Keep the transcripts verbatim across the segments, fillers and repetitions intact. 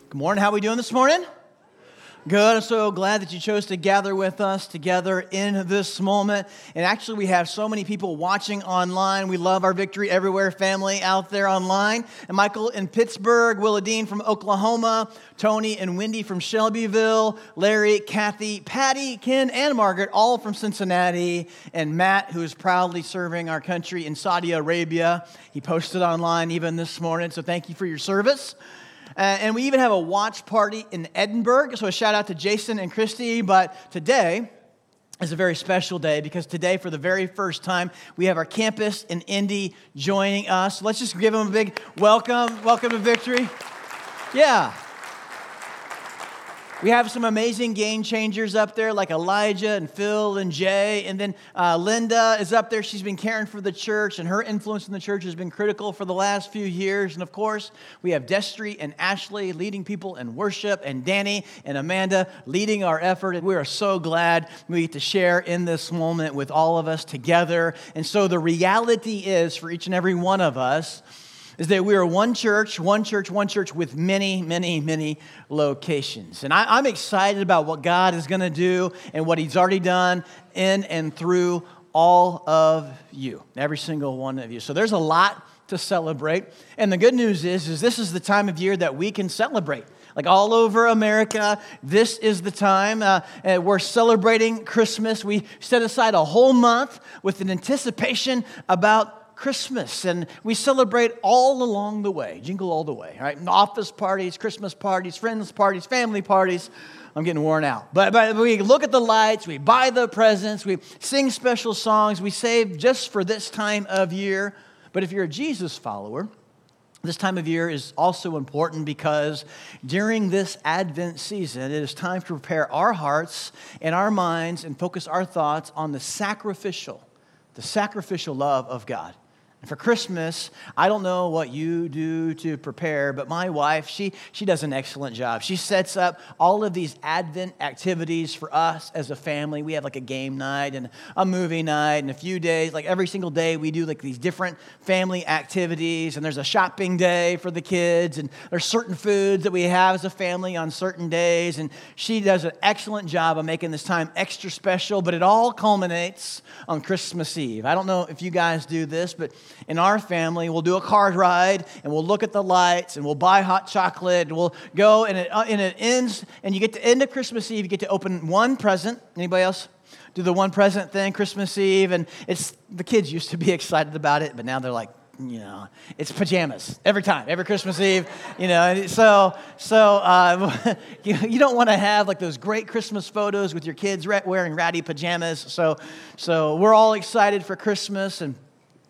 Good morning. How are we doing this morning? Good. I'm so glad that you chose to gather with us together in this moment. And actually, we have so many people watching online. We love our Victory Everywhere family out there online. And Michael in Pittsburgh, Willadine from Oklahoma, Tony and Wendy from Shelbyville, Larry, Kathy, Patty, Ken, and Margaret, all from Cincinnati, and Matt, who is proudly serving our country in Saudi Arabia. He posted online even this morning, so thank you for your service. Uh, and we even have a watch party in Edinburgh, so a shout out to Jason and Christy. But today is a very special day because today, for the very first time, we have our campus in Indy joining us. So let's just give them a big welcome. Welcome to Victory. Yeah. We have some amazing game changers up there like Elijah and Phil and Jay. And then uh, Linda is up there. She's been caring for the church, and her influence in the church has been critical for the last few years. And of course, we have Destry and Ashley leading people in worship, and Danny and Amanda leading our effort. And we are so glad we get to share in this moment with all of us together. And so the reality is for each and every one of us is that we are one church, one church, one church with many, many, many locations. And I, I'm excited about what God is going to do and what He's already done in and through all of you, every single one of you. So there's a lot to celebrate. And the good news is, is this is the time of year that we can celebrate. Like all over America, this is the time. Uh, we're celebrating Christmas. We set aside a whole month with an anticipation about Christmas, and we celebrate all along the way, jingle all the way, right? Office parties, Christmas parties, friends parties, family parties. I'm getting worn out. But, but we look at the lights, we buy the presents, we sing special songs, we save just for this time of year. But if you're a Jesus follower, this time of year is also important because during this Advent season, it is time to prepare our hearts and our minds and focus our thoughts on the sacrificial, the sacrificial love of God. And for Christmas, I don't know what you do to prepare, but my wife, she she does an excellent job. She sets up all of these Advent activities for us as a family. We have like a game night and a movie night and a few days. Like every single day, we do like these different family activities. And there's a shopping day for the kids. And there's certain foods that we have as a family on certain days. And she does an excellent job of making this time extra special. But it all culminates on Christmas Eve. I don't know if you guys do this, but in our family, we'll do a car ride, and we'll look at the lights, and we'll buy hot chocolate, and we'll go, and it, uh, and it ends, and you get to end of Christmas Eve, you get to open one present. Anybody else do the one present thing, Christmas Eve? And it's the kids used to be excited about it, but now they're like, you know, it's pajamas every time, every Christmas Eve, you know. So, so uh, you, you don't want to have like those great Christmas photos with your kids wearing ratty pajamas. So, so we're all excited for Christmas, and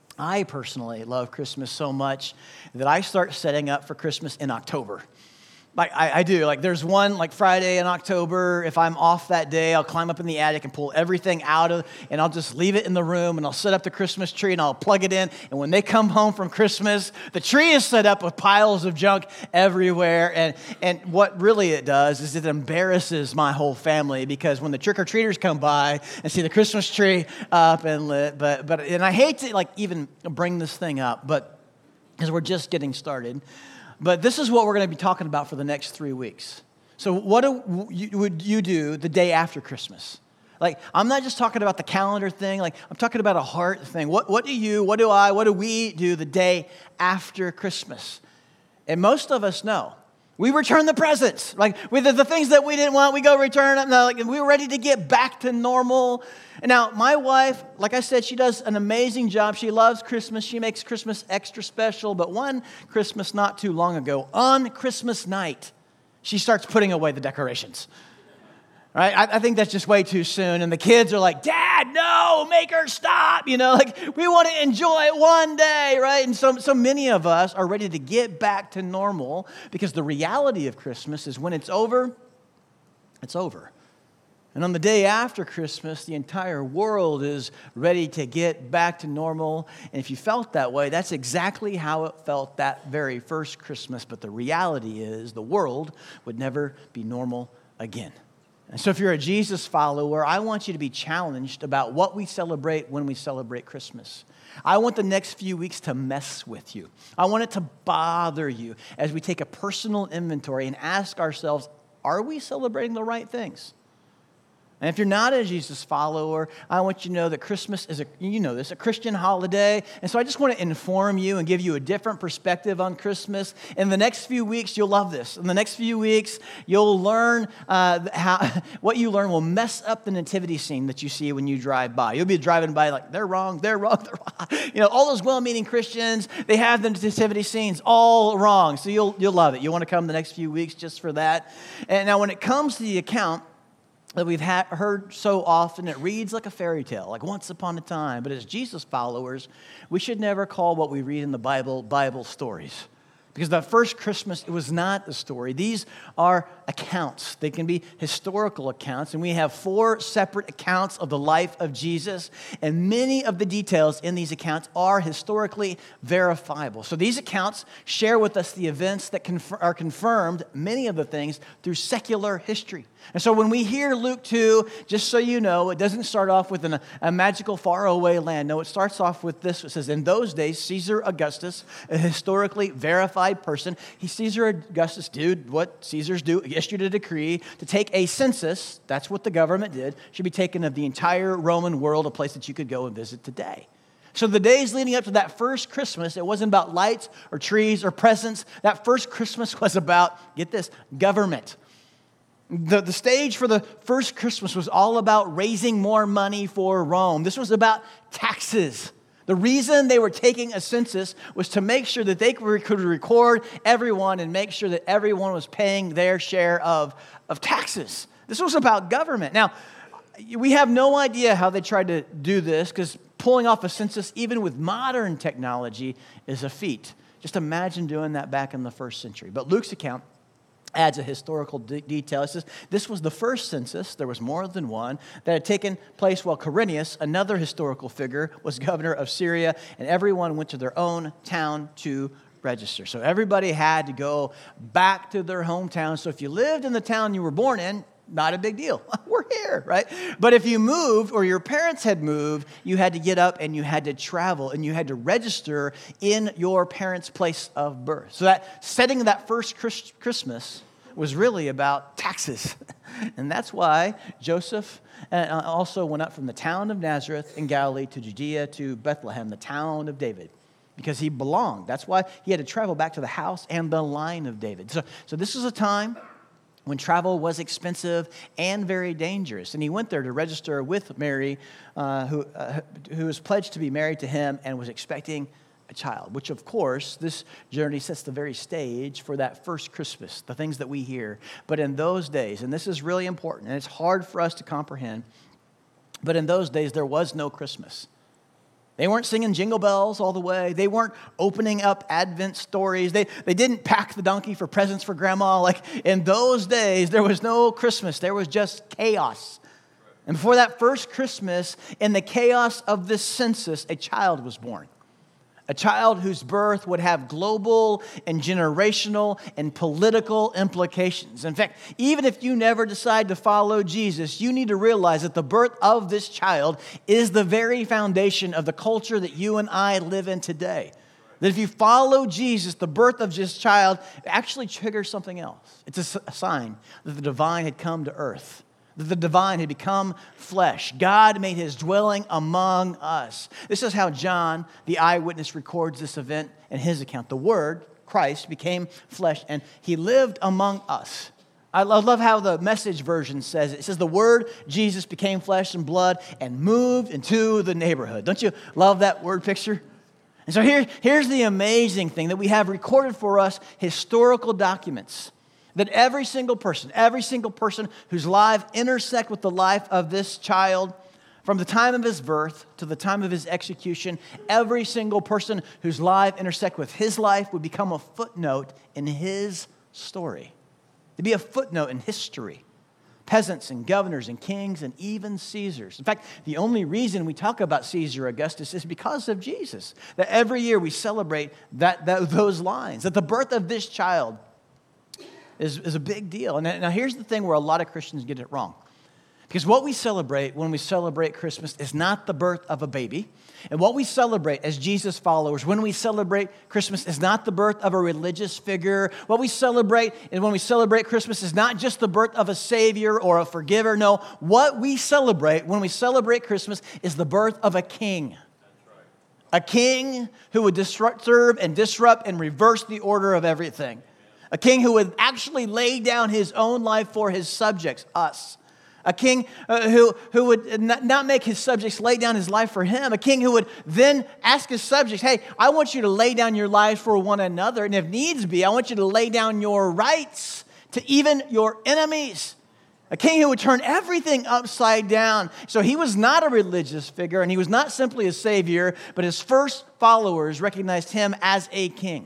I personally love Christmas so much that I start setting up for Christmas in October. Like I, I do. Like there's one like Friday in October. If I'm off that day, I'll climb up in the attic and pull everything out of, and I'll just leave it in the room, and I'll set up the Christmas tree, and I'll plug it in. And when they come home from Christmas, the tree is set up with piles of junk everywhere. And and what really it does is it embarrasses my whole family because when the trick-or-treaters come by and see the Christmas tree up and lit, but but and I hate to like even bring this thing up, but because we're just getting started. But this is what we're going to be talking about for the next three weeks. So what do you, would you do the day after Christmas? Like, I'm not just talking about the calendar thing. Like, I'm talking about a heart thing. What, what do you, what do I, what do we do the day after Christmas? And most of us know. We return the presents. Like, with the, the things that we didn't want, we go return them. No, like, we were ready to get back to normal. And now, my wife, like I said, she does an amazing job. She loves Christmas. She makes Christmas extra special. But one Christmas not too long ago, on Christmas night, she starts putting away the decorations. Right? I, I think that's just way too soon. And the kids are like, Dad, no, make her stop. You know, like we want to enjoy it one day, right? And so, so many of us are ready to get back to normal because the reality of Christmas is when it's over, it's over. And on the day after Christmas, the entire world is ready to get back to normal. And if you felt that way, that's exactly how it felt that very first Christmas. But the reality is the world would never be normal again. And so if you're a Jesus follower, I want you to be challenged about what we celebrate when we celebrate Christmas. I want the next few weeks to mess with you. I want it to bother you as we take a personal inventory and ask ourselves, are we celebrating the right things? And if you're not a Jesus follower, I want you to know that Christmas is, a, you know this, a Christian holiday. And so I just want to inform you and give you a different perspective on Christmas. In the next few weeks, you'll love this. In the next few weeks, you'll learn uh, how what you learn will mess up the nativity scene that you see when you drive by. You'll be driving by like, they're wrong, they're wrong, they're wrong. You know, all those well-meaning Christians, they have the nativity scenes all wrong. So you'll, you'll love it. You'll want to come the next few weeks just for that. And now when it comes to the account that we've ha- heard so often, it reads like a fairy tale, like once upon a time. But as Jesus followers, we should never call what we read in the Bible, Bible stories. Because that first Christmas, it was not a story. These are accounts. They can be historical accounts. And we have four separate accounts of the life of Jesus. And many of the details in these accounts are historically verifiable. So these accounts share with us the events that conf- are confirmed, many of the things, through secular history. And so when we hear Luke two, just so you know, it doesn't start off with an, a magical faraway land. No, it starts off with this. It says, in those days, Caesar Augustus, a historically verified person, he Caesar Augustus did what Caesars do, issued a decree to take a census, that's what the government did, should be taken of the entire Roman world, a place that you could go and visit today. So the days leading up to that first Christmas, it wasn't about lights or trees or presents. That first Christmas was about, get this, government. The, the stage for the first Christmas was all about raising more money for Rome. This was about taxes. The reason they were taking a census was to make sure that they could record everyone and make sure that everyone was paying their share of, of taxes. This was about government. Now, we have no idea how they tried to do this because pulling off a census, even with modern technology, is a feat. Just imagine doing that back in the first century. But Luke's account adds a historical de- detail. It says, this was the first census, there was more than one, that had taken place while Quirinius, another historical figure, was governor of Syria, and everyone went to their own town to register. So everybody had to go back to their hometown. So if you lived in the town you were born in, not a big deal. We're here, right? But if you moved or your parents had moved, you had to get up and you had to travel and you had to register in your parents' place of birth. So that setting that first Christmas was really about taxes. And that's why Joseph also went up from the town of Nazareth in Galilee to Judea to Bethlehem, the town of David, because he belonged. That's why he had to travel back to the house and the line of David. So, so this is a time when travel was expensive and very dangerous. And he went there to register with Mary, uh, who, uh, who was pledged to be married to him and was expecting a child, which, of course, this journey sets the very stage for that first Christmas, the things that we hear. But in those days, and this is really important, and it's hard for us to comprehend, but in those days, there was no Christmas. They weren't singing jingle bells all the way. They weren't opening up Advent stories. They, they didn't pack the donkey for presents for grandma. Like in those days, there was no Christmas. There was just chaos. And before that first Christmas, in the chaos of this census, a child was born. A child whose birth would have global and generational and political implications. In fact, even if you never decide to follow Jesus, you need to realize that the birth of this child is the very foundation of the culture that you and I live in today. That if you follow Jesus, the birth of this child actually triggers something else. It's a sign that the divine had come to earth. That the divine had become flesh. God made his dwelling among us. This is how John, the eyewitness, records this event in his account. The Word, Christ, became flesh, and he lived among us. I love how the Message version says it. It says the Word, Jesus, became flesh and blood and moved into the neighborhood. Don't you love that word picture? And so here, here's the amazing thing, that we have recorded for us historical documents. That every single person, every single person whose life intersect with the life of this child, from the time of his birth to the time of his execution, every single person whose life intersect with his life would become a footnote in his story. To be a footnote in history. Peasants and governors and kings and even Caesars. In fact, the only reason we talk about Caesar Augustus is because of Jesus. That every year we celebrate that, that those lines. That the birth of this child is, is a big deal. And now here's the thing where a lot of Christians get it wrong. Because what we celebrate when we celebrate Christmas is not the birth of a baby. And what we celebrate as Jesus followers when we celebrate Christmas is not the birth of a religious figure. What we celebrate and when we celebrate Christmas is not just the birth of a Savior or a forgiver. No, what we celebrate when we celebrate Christmas is the birth of a king. A king who would disrupt, serve and disrupt and reverse the order of everything. A king who would actually lay down his own life for his subjects, us. A king uh, who, who would not, not make his subjects lay down his life for him. A king who would then ask his subjects, hey, I want you to lay down your lives for one another. And if needs be, I want you to lay down your rights to even your enemies. A king who would turn everything upside down. So he was not a religious figure, and he was not simply a savior, but his first followers recognized him as a king.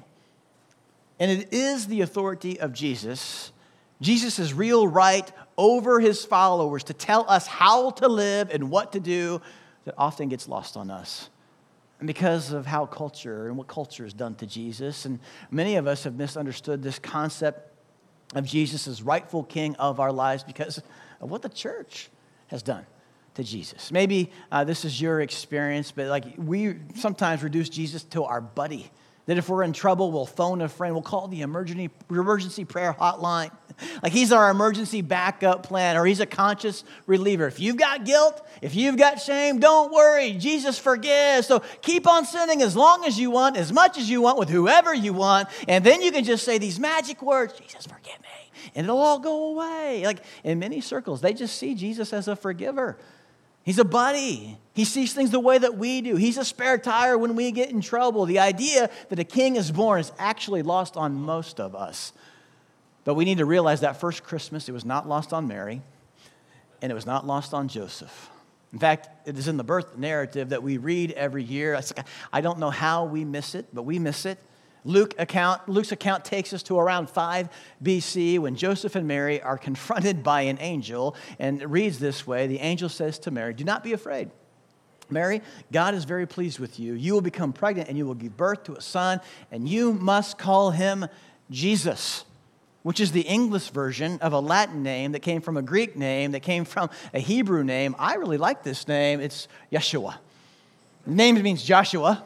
And it is the authority of Jesus, Jesus' real right over his followers to tell us how to live and what to do that often gets lost on us. And because of how culture and what culture has done to Jesus, and many of us have misunderstood this concept of Jesus as rightful king of our lives because of what the church has done to Jesus. Maybe uh, this is your experience, but like we sometimes reduce Jesus to our buddy. That if we're in trouble, we'll phone a friend. We'll call the emergency emergency prayer hotline. Like he's our emergency backup plan, or he's a conscious reliever. If you've got guilt, if you've got shame, don't worry. Jesus forgives. So keep on sinning as long as you want, as much as you want, with whoever you want. And then you can just say these magic words, Jesus, forgive me. And it'll all go away. Like in many circles, they just see Jesus as a forgiver. He's a buddy. He sees things the way that we do. He's a spare tire when we get in trouble. The idea that a king is born is actually lost on most of us. But we need to realize that first Christmas, it was not lost on Mary, and it was not lost on Joseph. In fact, it is in the birth narrative that we read every year. I don't know how we miss it, but we miss it. Luke account, Luke's account takes us to around five B C when Joseph and Mary are confronted by an angel, and it reads this way. The angel says to Mary, do not be afraid. Mary, God is very pleased with you. You will become pregnant and you will give birth to a son, and you must call him Jesus, which is the English version of a Latin name that came from a Greek name that came from a Hebrew name. I really like this name. It's Yeshua. The name means Joshua,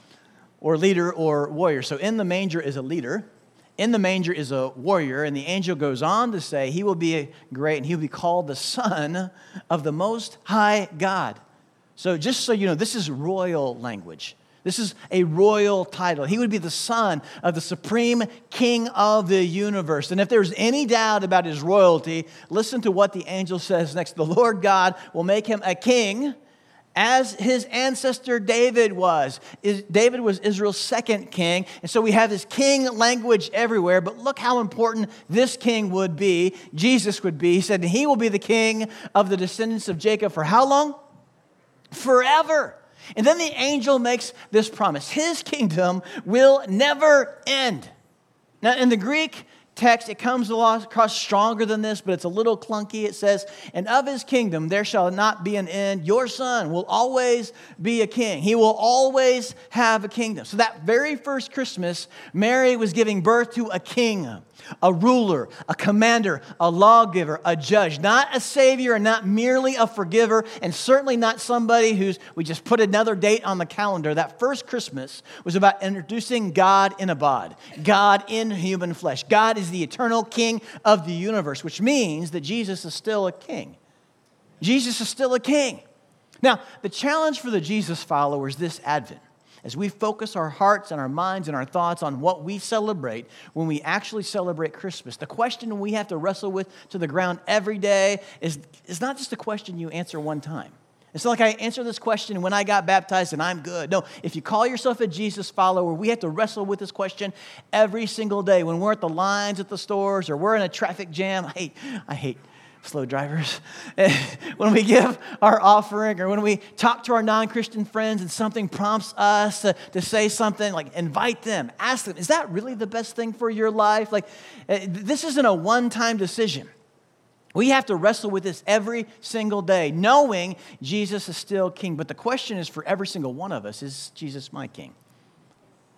or leader or warrior. So in the manger is a leader. In the manger is a warrior. And the angel goes on to say he will be great and he will be called the Son of the Most High God. So just so you know, this is royal language. This is a royal title. He would be the son of the supreme king of the universe. And if there's any doubt about his royalty, listen to what the angel says next. The Lord God will make him a king as his ancestor David was. David was Israel's second king. And so we have this king language everywhere. But look how important this king would be. Jesus would be. He said he will be the king of the descendants of Jacob for how long? Forever. And then the angel makes this promise. His kingdom will never end. Now in the Greek text, it comes across stronger than this, but it's a little clunky. It says, and of his kingdom there shall not be an end. Your son will always be a king. He will always have a kingdom. So that very first Christmas, Mary was giving birth to a king, a ruler, a commander, a lawgiver, a judge, not a savior and not merely a forgiver, and certainly not somebody who's, we just put another date on the calendar. That first Christmas was about introducing God in a bod, God in human flesh. God is the eternal king of the universe, which means that Jesus is still a king. Jesus is still a king. Now, the challenge for the Jesus followers this Advent, as we focus our hearts and our minds and our thoughts on what we celebrate when we actually celebrate Christmas, the question we have to wrestle with to the ground every day is, is not just a question you answer one time. It's not like I answered this question when I got baptized and I'm good. No, if you call yourself a Jesus follower, we have to wrestle with this question every single day. When we're at the lines at the stores or we're in a traffic jam, I hate, I hate slow drivers. When we give our offering or when we talk to our non-Christian friends and something prompts us to, to say something, like invite them, ask them, is that really the best thing for your life? Like this isn't a one-time decision. We have to wrestle with this every single day, knowing Jesus is still king. But the question is for every single one of us, is Jesus my king?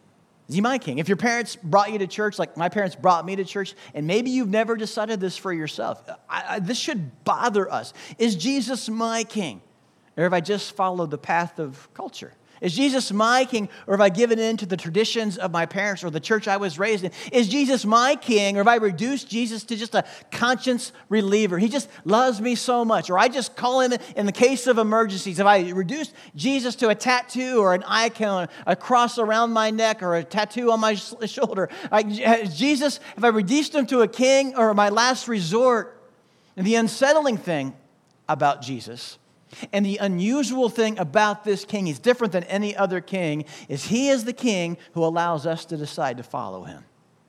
Is he my king? If your parents brought you to church, like my parents brought me to church, and maybe you've never decided this for yourself, I, I, this should bother us. Is Jesus my king? Or have I just followed the path of culture? Is Jesus my king, or have I given in to the traditions of my parents or the church I was raised in? Is Jesus my king, or have I reduced Jesus to just a conscience reliever? He just loves me so much. Or I just call him in the case of emergencies. Have I reduced Jesus to a tattoo or an icon, a cross around my neck or a tattoo on my shoulder? I, Jesus, have I reduced him to a king or my last resort? And the unsettling thing about Jesus, and the unusual thing about this king, he's different than any other king, is he is the king who allows us to decide to follow him.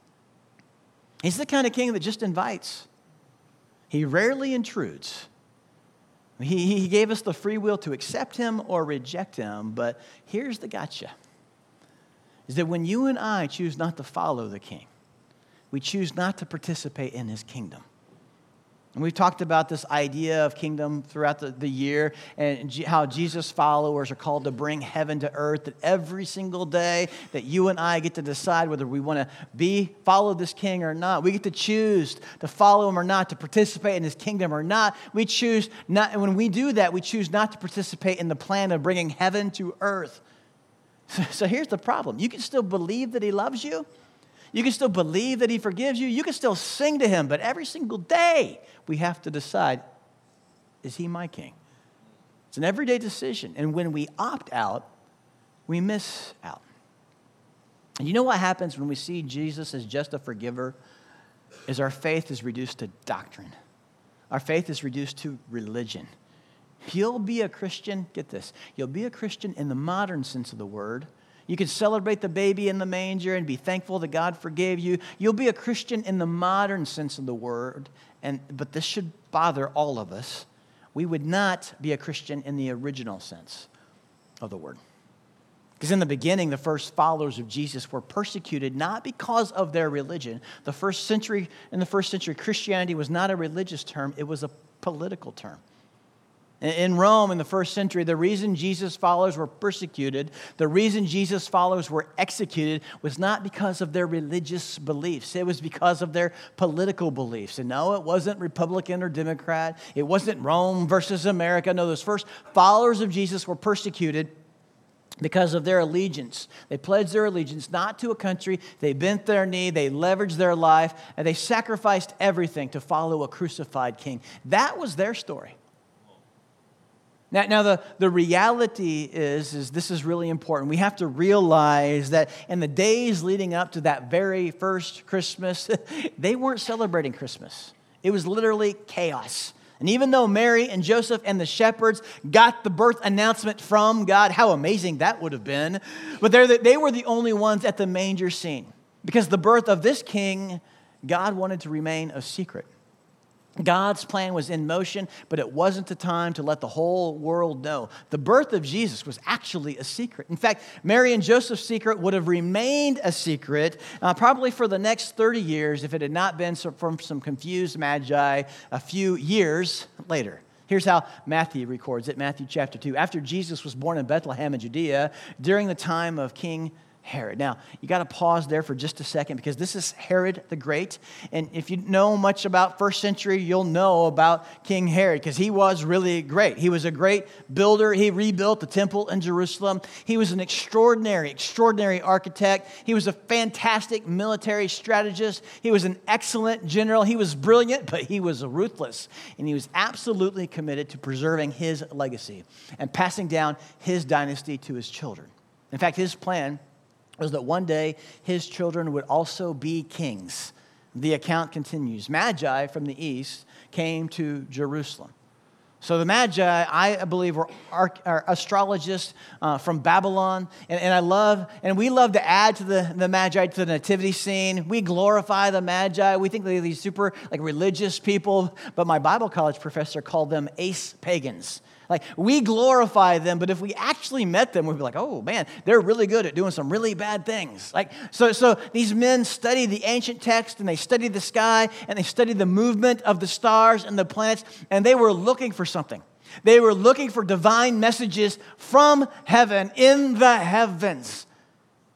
He's the kind of king that just invites. He rarely intrudes. He, he gave us the free will to accept him or reject him, but here's the gotcha. Is that when you and I choose not to follow the king, we choose not to participate in his kingdom. And we've talked about this idea of kingdom throughout the, the year and G- how Jesus' followers are called to bring heaven to earth, that every single day that you and I get to decide whether we want to be follow this king or not. We get to choose to follow him or not, to participate in his kingdom or not. We choose not, and when we do that, we choose not to participate in the plan of bringing heaven to earth. So, so here's the problem. You can still believe that he loves you. You can still believe that he forgives you. You can still sing to him. But every single day, we have to decide, is he my king? It's an everyday decision. And when we opt out, we miss out. And you know what happens when we see Jesus as just a forgiver? Is our faith is reduced to doctrine. Our faith is reduced to religion. You'll be a Christian, get this, you'll be a Christian in the modern sense of the word. You can celebrate the baby in the manger and be thankful that God forgave you. You'll be a Christian in the modern sense of the word, and but this should bother all of us. We would not be a Christian in the original sense of the word. Because in the beginning, the first followers of Jesus were persecuted not because of their religion. The first century, in the first century, Christianity was not a religious term, it was a political term. In Rome in the first century, the reason Jesus' followers were persecuted, the reason Jesus' followers were executed was not because of their religious beliefs. It was because of their political beliefs. And no, it wasn't Republican or Democrat. It wasn't Rome versus America. No, those first followers of Jesus were persecuted because of their allegiance. They pledged their allegiance not to a country. They bent their knee. They leveraged their life. And they sacrificed everything to follow a crucified king. That was their story. Now, now the, the reality is, is this is really important. We have to realize that in the days leading up to that very first Christmas, they weren't celebrating Christmas. It was literally chaos. And even though Mary and Joseph and the shepherds got the birth announcement from God, how amazing that would have been, but they're the, they were the only ones at the manger scene. Because the birth of this king, God wanted to remain a secret. God's plan was in motion, but it wasn't the time to let the whole world know. The birth of Jesus was actually a secret. In fact, Mary and Joseph's secret would have remained a secret uh, probably for the next thirty years if it had not been from some confused magi a few years later. Here's how Matthew records it, Matthew chapter two. After Jesus was born in Bethlehem in Judea, during the time of King Herod. Now, you got to pause there for just a second because this is Herod the Great. And if you know much about first century, you'll know about King Herod because he was really great. He was a great builder. He rebuilt the temple in Jerusalem. He was an extraordinary, extraordinary architect. He was a fantastic military strategist. He was an excellent general. He was brilliant, but he was ruthless. And he was absolutely committed to preserving his legacy and passing down his dynasty to his children. In fact, his plan was that one day his children would also be kings. The account continues. Magi from the east came to Jerusalem. So the Magi, I believe, were arch- are astrologists uh, from Babylon. And, and I love, and we love to add to the, the Magi to the nativity scene. We glorify the Magi. We think they're these super like religious people. But my Bible college professor called them ace pagans. Like, we glorify them, but if we actually met them, we'd be like, oh, man, they're really good at doing some really bad things. Like, so, so these men study the ancient text, and they study the sky, and they study the movement of the stars and the planets, and they were looking for something. They were looking for divine messages from heaven, in the heavens.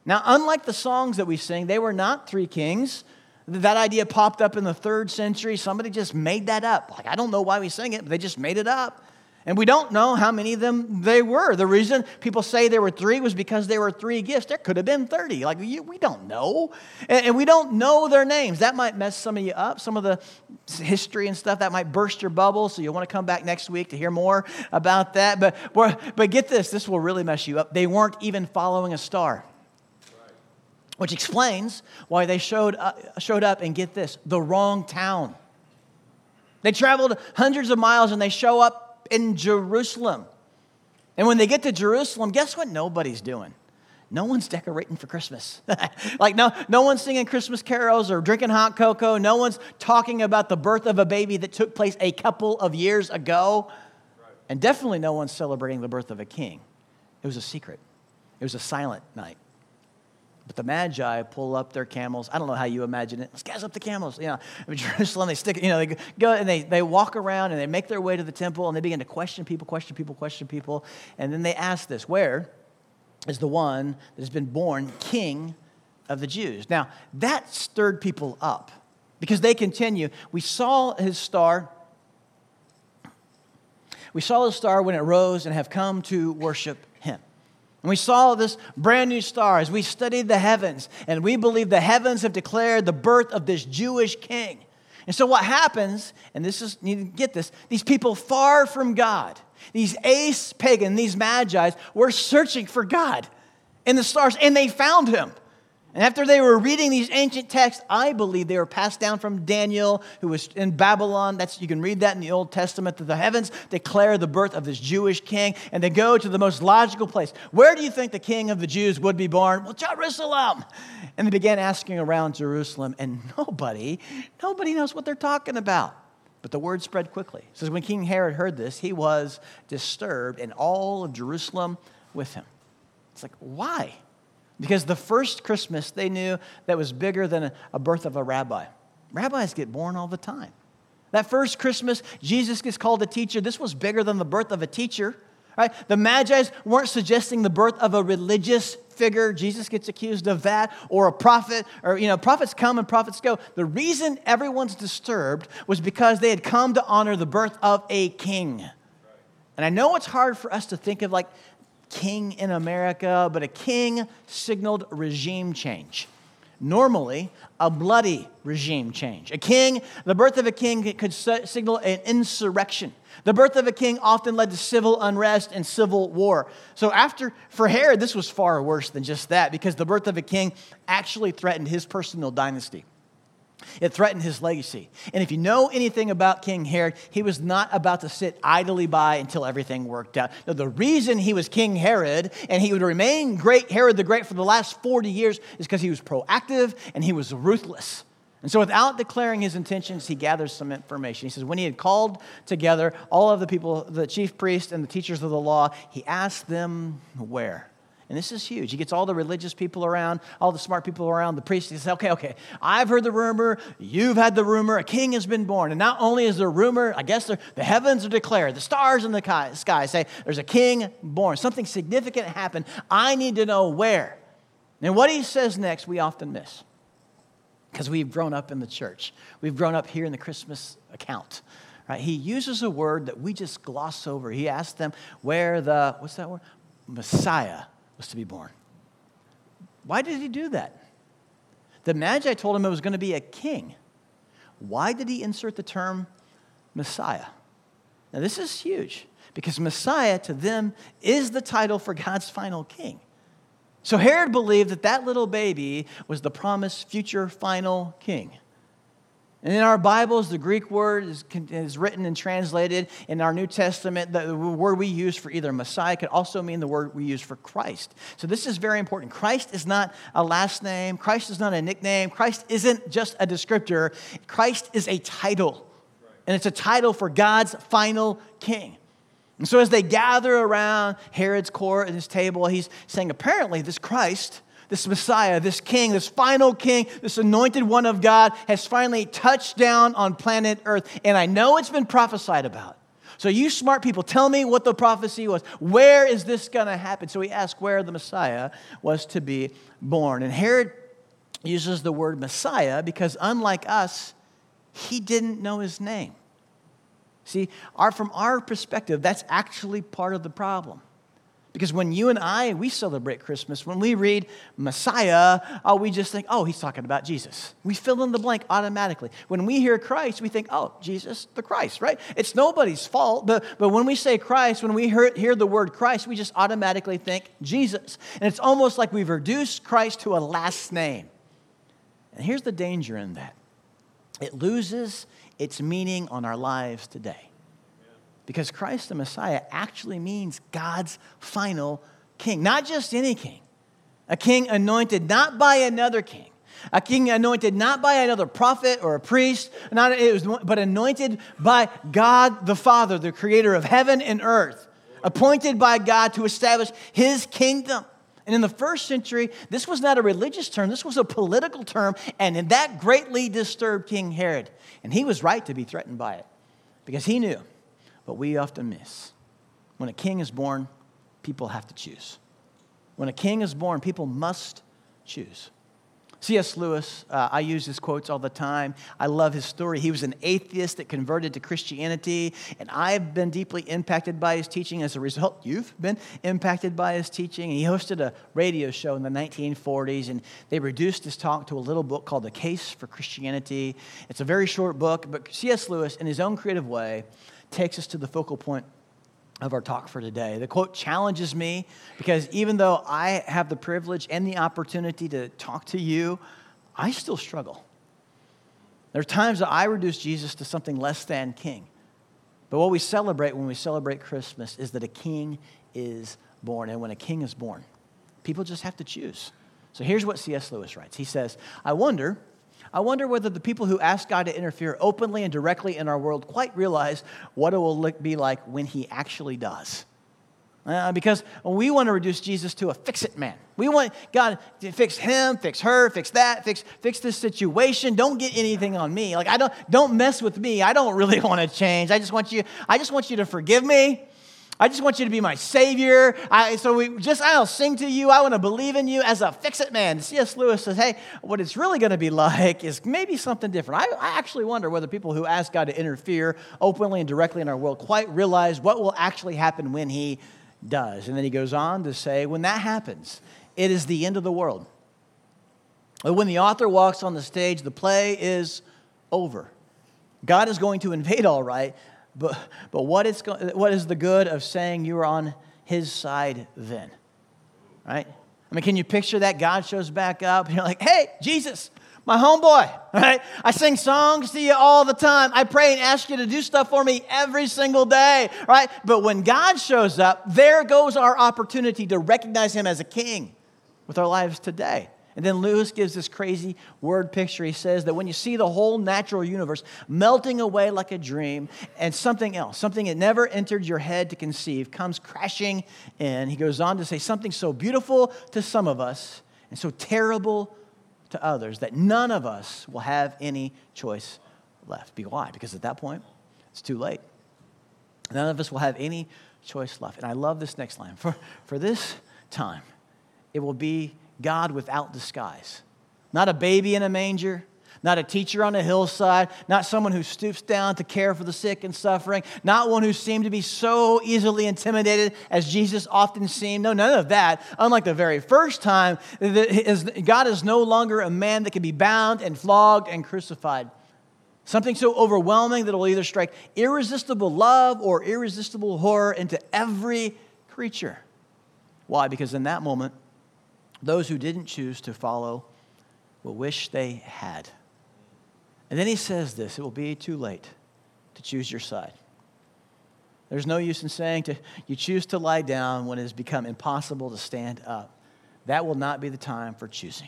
Now, unlike the songs that we sing, they were not three kings. That idea popped up in the third century. Somebody just made that up. Like, I don't know why we sing it, but they just made it up. And we don't know how many of them they were. The reason people say there were three was because there were three gifts. There could have been thirty. Like, we don't know. And we don't know their names. That might mess some of you up. Some of the history and stuff, that might burst your bubble. So you'll want to come back next week to hear more about that. But, but get this. This will really mess you up. They weren't even following a star. Which explains why they showed up, showed up and get this, the wrong town. They traveled hundreds of miles and they show up in Jerusalem. And when they get to Jerusalem, guess what nobody's doing? No one's decorating for Christmas. Like no, no one's singing Christmas carols or drinking hot cocoa. No one's talking about the birth of a baby that took place a couple of years ago. Right. And definitely no one's celebrating the birth of a king. It was a secret. It was a silent night. But the Magi pull up their camels. I don't know how you imagine it. Let's gas up the camels. You know, in Jerusalem, they stick, you know, they go and they, they walk around and they make their way to the temple and they begin to question people, question people, question people. And then they ask this, where is the one that has been born king of the Jews? Now, that stirred people up because they continue. We saw his star. We saw his star when it rose and have come to worship him. And we saw this brand new star as we studied the heavens, and we believe the heavens have declared the birth of this Jewish king. And so what happens, and this is, you need to get this, these people far from God, these ace pagan, these Magi, were searching for God in the stars, and they found him. And after they were reading these ancient texts, I believe they were passed down from Daniel, who was in Babylon. That's, you can read that in the Old Testament, that the heavens declare the birth of this Jewish king, and they go to the most logical place. Where do you think the king of the Jews would be born? Well, Jerusalem. And they began asking around Jerusalem, and nobody, nobody knows what they're talking about. But the word spread quickly. It says when King Herod heard this, he was disturbed, and all of Jerusalem with him. It's like, why? Because the first Christmas they knew that was bigger than a, a birth of a rabbi. Rabbis get born all the time. That first Christmas, Jesus gets called a teacher. This was bigger than the birth of a teacher. Right? The Magi weren't suggesting the birth of a religious figure. Jesus gets accused of that, or a prophet, or, you know, prophets come and prophets go. The reason everyone's disturbed was because they had come to honor the birth of a king. And I know it's hard for us to think of like king in America, but a king signaled regime change. Normally, a bloody regime change. A king, the birth of a king could signal an insurrection. The birth of a king often led to civil unrest and civil war. So after, for Herod, this was far worse than just that, because the birth of a king actually threatened his personal dynasty. It threatened his legacy. And if you know anything about King Herod, he was not about to sit idly by until everything worked out. Now, the reason he was King Herod, and he would remain great Herod the Great for the last forty years, is because he was proactive and he was ruthless. And so without declaring his intentions, he gathers some information. He says, when he had called together all of the people, the chief priests and the teachers of the law, he asked them where. And this is huge. He gets all the religious people around, all the smart people around, the priests. He says, okay, okay, I've heard the rumor. You've had the rumor. A king has been born. And not only is there rumor, I guess the heavens are declared. The stars in the sky say there's a king born. Something significant happened. I need to know where. And what he says next, we often miss. Because we've grown up in the church. We've grown up here in the Christmas account. Right? He uses a word that we just gloss over. He asked them where the, what's that word? Messiah was to be born. Why did he do that? The Magi told him it was going to be a king. Why did he insert the term Messiah? Now this is huge, because Messiah to them is the title for God's final king. So Herod believed that that little baby was the promised future final king. And in our Bibles, the Greek word is, is written and translated. In our New Testament, the word we use for either Messiah could also mean the word we use for Christ. So this is very important. Christ is not a last name. Christ is not a nickname. Christ isn't just a descriptor. Christ is a title. And it's a title for God's final king. And so as they gather around Herod's court and his table, he's saying, apparently this Christ, this Messiah, this king, this final king, this anointed one of God has finally touched down on planet Earth. And I know it's been prophesied about. So you smart people, tell me what the prophecy was. Where is this going to happen? So he asked where the Messiah was to be born. And Herod uses the word Messiah because unlike us, he didn't know his name. See, our, from our perspective, that's actually part of the problem. Because when you and I, we celebrate Christmas, when we read Messiah, oh, we just think, oh, he's talking about Jesus. We fill in the blank automatically. When we hear Christ, we think, oh, Jesus the Christ, right? It's nobody's fault, but, but when we say Christ, when we hear, hear the word Christ, we just automatically think Jesus. And it's almost like we've reduced Christ to a last name. And here's the danger in that. It loses its meaning on our lives today. Because Christ the Messiah actually means God's final king. Not just any king. A king anointed not by another king. A king anointed not by another prophet or a priest, not, it was, but anointed by God the Father, the creator of heaven and earth. Appointed by God to establish his kingdom. And in the first century, this was not a religious term. This was a political term. And that greatly disturbed King Herod. And he was right to be threatened by it. Because he knew. But we often miss. When a king is born, people have to choose. When a king is born, people must choose. C S Lewis, uh, I use his quotes all the time. I love his story. He was an atheist that converted to Christianity, and I've been deeply impacted by his teaching. As a result, you've been impacted by his teaching. He hosted a radio show in the nineteen forties, and they reduced his talk to a little book called The Case for Christianity. It's a very short book, but C S Lewis, in his own creative way, takes us to the focal point of our talk for today. The quote challenges me because even though I have the privilege and the opportunity to talk to you, I still struggle. There are times that I reduce Jesus to something less than king. But what we celebrate when we celebrate Christmas is that a king is born. And when a king is born, people just have to choose. So here's what C S Lewis writes. He says, I wonder... I wonder whether the people who ask God to interfere openly and directly in our world quite realize what it will look, be like when he actually does. Uh, because we want to reduce Jesus to a fix-it man. We want God to fix him, fix her, fix that, fix fix this situation. Don't get anything on me. Like I don't don't mess with me. I don't really want to change. I just want you. I just want you to forgive me. I just want you to be my savior. I, so we just, I'll sing to you. I want to believe in you as a fix-it man. C S Lewis says, hey, what it's really going to be like is maybe something different. I, I actually wonder whether people who ask God to interfere openly and directly in our world quite realize what will actually happen when he does. And then he goes on to say, when that happens, it is the end of the world. When the author walks on the stage, the play is over. God is going to invade, all right. But but what is go- what is the good of saying you are on his side then? Right? I mean, can you picture that? God shows back up and you're like, hey, Jesus, my homeboy, right? I sing songs to you all the time. I pray and ask you to do stuff for me every single day, right? But when God shows up, there goes our opportunity to recognize him as a king with our lives today. And then Lewis gives this crazy word picture. He says that when you see the whole natural universe melting away like a dream and something else, something that never entered your head to conceive, comes crashing in, he goes on to say something so beautiful to some of us and so terrible to others that none of us will have any choice left. Why? Because at that point, it's too late. None of us will have any choice left. And I love this next line. For, for this time, it will be God without disguise. Not a baby in a manger, not a teacher on a hillside, not someone who stoops down to care for the sick and suffering, not one who seemed to be so easily intimidated as Jesus often seemed. No, none of that. Unlike the very first time, God is no longer a man that can be bound and flogged and crucified. Something so overwhelming that it will either strike irresistible love or irresistible horror into every creature. Why? Because in that moment, those who didn't choose to follow will wish they had. And then he says this, it will be too late to choose your side. There's no use in saying to you choose to lie down when it has become impossible to stand up. That will not be the time for choosing.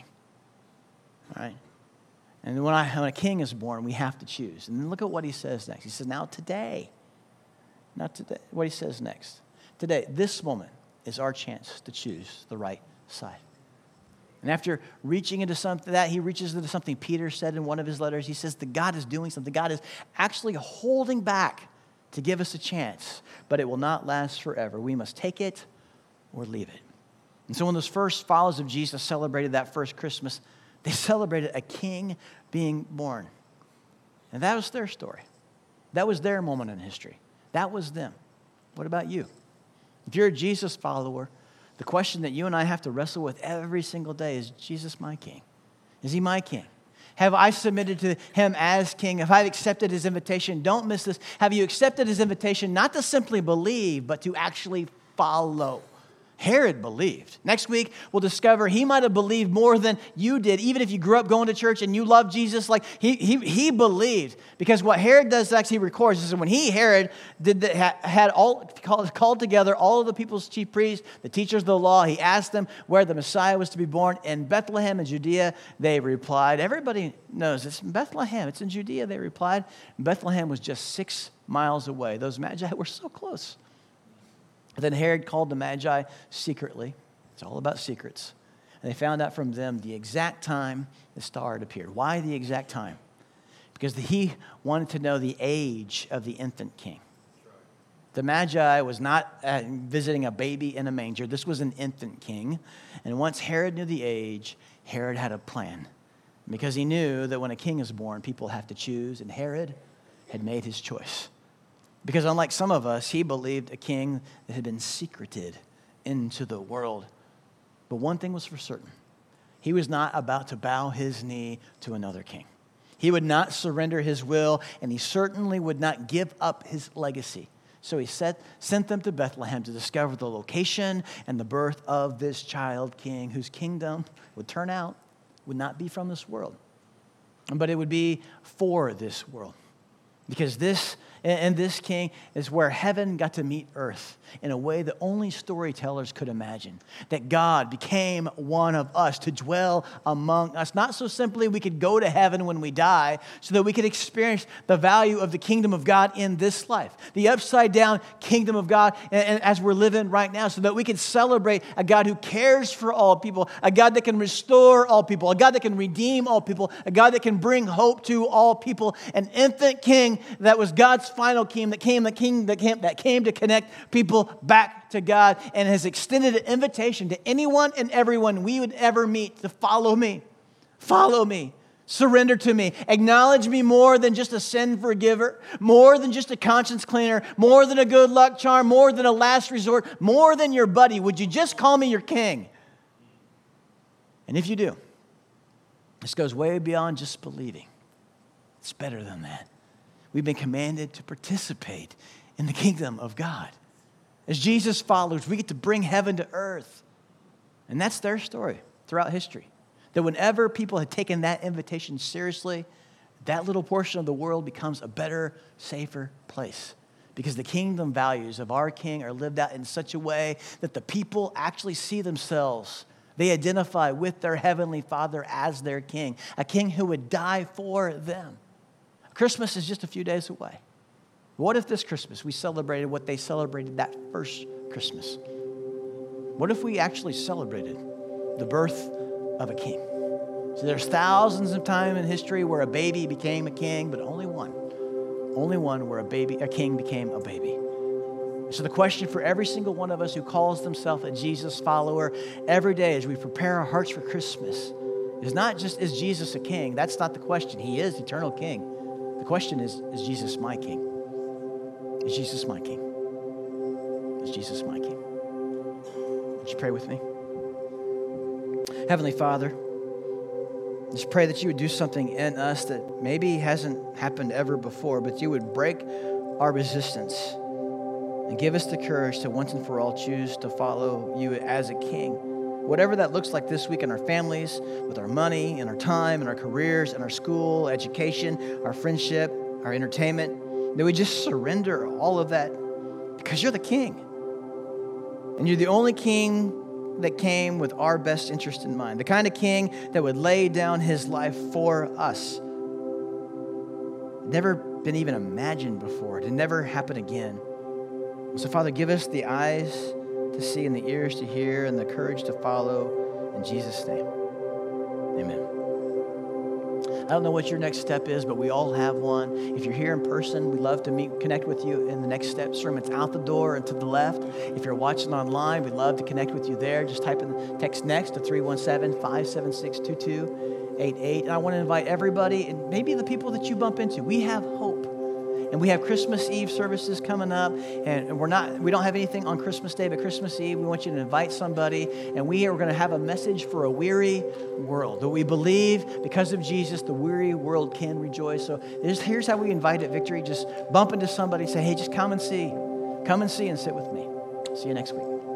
All right? And when, I, when a king is born, we have to choose. And then look at what he says next. He says, now today, not today, what he says next. Today, this moment is our chance to choose the right side. And after reaching into something that, he reaches into something Peter said in one of his letters. He says that God is doing something. God is actually holding back to give us a chance, but it will not last forever. We must take it or leave it. And so when those first followers of Jesus celebrated that first Christmas, they celebrated a king being born. And that was their story. That was their moment in history. That was them. What about you? If you're a Jesus follower, the question that you and I have to wrestle with every single day is, Jesus my king? Is he my king? Have I submitted to him as king? Have I accepted his invitation? Don't miss this. Have you accepted his invitation not to simply believe, but to actually follow? Herod believed. Next week, we'll discover he might have believed more than you did, even if you grew up going to church and you love Jesus. Like he he he believed, because what Herod does actually records is when he, Herod, did the, had all called, called together all of the people's chief priests, the teachers of the law. He asked them where the Messiah was to be born. In Bethlehem in Judea, they replied. Everybody knows it's in Bethlehem. It's in Judea. They replied. Bethlehem was just six miles away. Those magi were so close. Then Herod called the Magi secretly. It's all about secrets. And they found out from them the exact time the star had appeared. Why the exact time? Because he wanted to know the age of the infant king. The Magi was not uh, visiting a baby in a manger. This was an infant king. And once Herod knew the age, Herod had a plan. Because he knew that when a king is born, people have to choose. And Herod had made his choice. Because unlike some of us, he believed a king that had been secreted into the world. But one thing was for certain. He was not about to bow his knee to another king. He would not surrender his will, and he certainly would not give up his legacy. So he set, sent them to Bethlehem to discover the location and the birth of this child king, whose kingdom would turn out would not be from this world, but it would be for this world. Because this and this king is where heaven got to meet earth in a way that only storytellers could imagine. That God became one of us to dwell among us. Not so simply we could go to heaven when we die, so that we could experience the value of the kingdom of God in this life. The upside down kingdom of God as we're living right now, so that we could celebrate a God who cares for all people, a God that can restore all people, a God that can redeem all people, a God that can bring hope to all people, an infant king that was God's final king, that came, the king that came, that came to connect people back to God, and has extended an invitation to anyone and everyone we would ever meet to follow me. Follow me. Surrender to me. Acknowledge me more than just a sin forgiver, more than just a conscience cleaner, more than a good luck charm, more than a last resort, more than your buddy. Would you just call me your king? And if you do, this goes way beyond just believing. It's better than that. We've been commanded to participate in the kingdom of God. As Jesus followers, we get to bring heaven to earth. And that's their story throughout history. That whenever people had taken that invitation seriously, that little portion of the world becomes a better, safer place. Because the kingdom values of our King are lived out in such a way that the people actually see themselves. They identify with their heavenly Father as their King, a King who would die for them. Christmas is just a few days away. What if this Christmas we celebrated what they celebrated that first Christmas? What if we actually celebrated the birth of a king? So there's thousands of times in history where a baby became a king, but only one. Only one where a baby, a king became a baby. So the question for every single one of us who calls themselves a Jesus follower every day as we prepare our hearts for Christmas is not just, is Jesus a king? That's not the question. He is eternal king. The question is, is Jesus my king? Is Jesus my king? Is Jesus my king? Would you pray with me? Heavenly Father, just pray that you would do something in us that maybe hasn't happened ever before, but you would break our resistance and give us the courage to once and for all choose to follow you as a king. Whatever that looks like this week in our families, with our money, and our time, and our careers, and our school, education, our friendship, our entertainment, that we just surrender all of that because you're the king. And you're the only king that came with our best interest in mind. The kind of king that would lay down his life for us. Never been even imagined before. It had never happened again. So Father, give us the eyes to see and the ears to hear and the courage to follow. In Jesus' name, amen. I don't know what your next step is, but we all have one. If you're here in person, we'd love to meet, connect with you in the next steps room. It's out the door and to the left. If you're watching online, we'd love to connect with you there. Just type in text next to three one seven, five seven six, two two eight eight. And I want to invite everybody, and maybe the people that you bump into. We have hope. And we have Christmas Eve services coming up, and we're not, we don't have anything on Christmas Day, but Christmas Eve, we want you to invite somebody, and we are going to have a message for a weary world. That we believe because of Jesus, the weary world can rejoice. So here's, here's how we invite at Victory. Just bump into somebody, say, hey, just come and see. Come and see and sit with me. See you next week.